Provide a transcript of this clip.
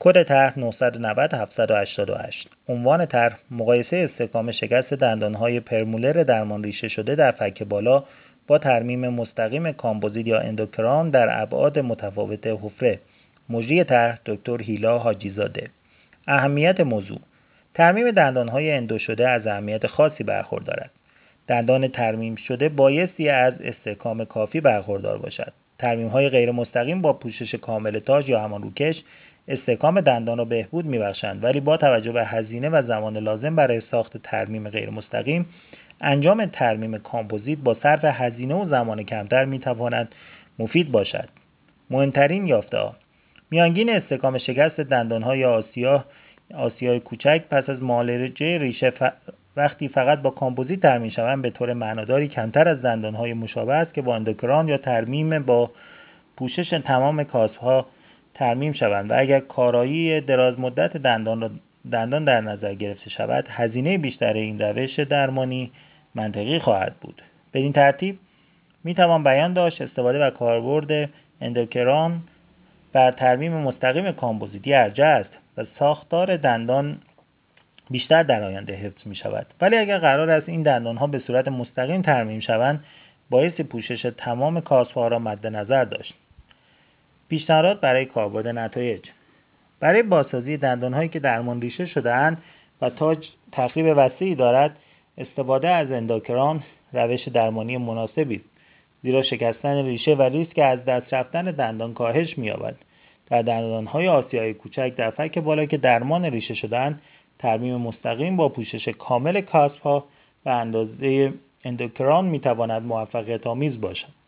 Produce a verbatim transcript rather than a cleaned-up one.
کد طرح نهصد و نود هفتصد و هشتاد و هشت. عنوان طرح مقایسه استحکام شکست دندانهای پرمولر درمان ریشه شده در فک بالا با ترمیم مستقیم کامپوزیت یا اندوکران در ابعاد متفاوت حفره. مجری طرح دکتر هیلا حاجیزاده. اهمیت موضوع: ترمیم دندانهای اندو شده از اهمیت خاصی برخوردارد. دندان ترمیم شده بایستی از استحکام کافی برخوردار باشد. ترمیم‌های غیر مستقیم با پوشش کامل تاج یا همان روکش استحکام دندان را بهبود می‌بخشند، ولی با توجه به هزینه و زمان لازم برای ساخت ترمیم غیر مستقیم، انجام ترمیم کامپوزیت با صرف هزینه و زمان کمتر می‌تواند مفید باشد. مهمترین یافته‌ها: میانگین استحکام شکست دندان‌های آسیا آسیای کوچک پس از معالجه ریشه ف... وقتی فقط با کامپوزیت ترمیم شوند به طور معناداری کمتر از دندان‌های مشابه است که با اندوکران یا ترمیم با پوشش تمام کاسب‌ها ترمیم شوند و اگر کارایی دراز مدت دندان را دندان در نظر گرفته شود، هزینه بیشتر این روش درمانی منطقی خواهد بود. بدین ترتیب می توان بیان داشت استفاده و کاربرد اندوکران بر ترمیم مستقیم کامپوزیتی ارجح است و ساختار دندان بیشتر در آینده حفظ می شود. ولی اگر قرار است این دندان ها به صورت مستقیم ترمیم شوند، بایستی پوشش تمام کاسب‌ها را مد نظر داشت. پیشنهادات برای کاربرد نتایج: برای بازسازی دندان هایی که درمان ریشه شده اند و تاج تخریب وسیعی دارد، استفاده از اندوکران روش درمانی مناسبی است، زیرا شکستن ریشه و ریسک از دست رفتن دندان کاهش می‌یابد. در دندان‌های آسیای کوچک در فک بالا که درمان ریشه شده‌اند، ترمیم مستقیم با پوشش کامل کاسب‌ها و اندازه اندوکران می‌تواند موفقیت‌آمیز باشد.